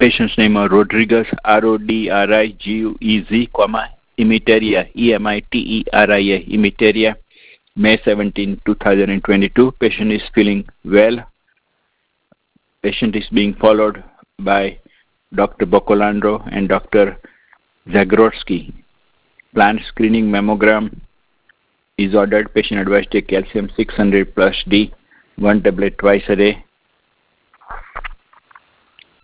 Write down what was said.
patient's name is Rodriguez, Rodriguez, Imiteria, Emiteria, Imiteria, May 17, 2022. Patient is feeling well. Patient is being followed by Dr. Bocolandro and Dr. Zagrodsky. Planned screening mammogram is ordered. Patient advised take calcium 600 plus D, 1 tablet twice a day.